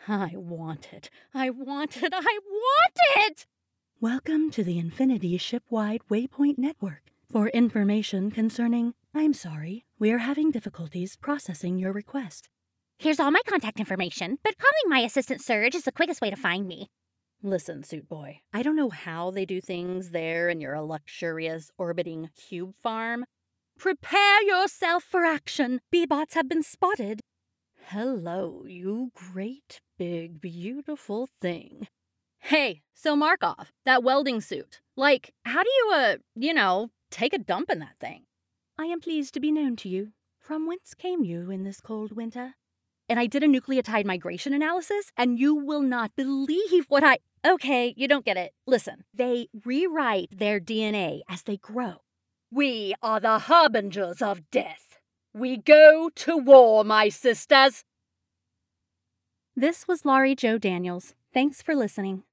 I want it. I want it. I want it! Welcome to the Infinity Shipwide Waypoint Network. For information concerning, I'm sorry, we are having difficulties processing your request. Here's all my contact information, but calling my assistant Surge is the quickest way to find me. Listen, Suit Boy, I don't know how they do things there in your luxurious orbiting cube farm. Prepare yourself for action. B-bots have been spotted. Hello, you great, big, beautiful thing. Hey, so Markov, that welding suit. Like, how do you, take a dump in that thing? I am pleased to be known to you. From whence came you in this cold winter? And I did a nucleotide migration analysis, and you will not believe what Okay, you don't get it. Listen, they rewrite their DNA as they grow. We are the harbingers of death. We go to war, my sisters. This was Laurie Jo Daniels. Thanks for listening.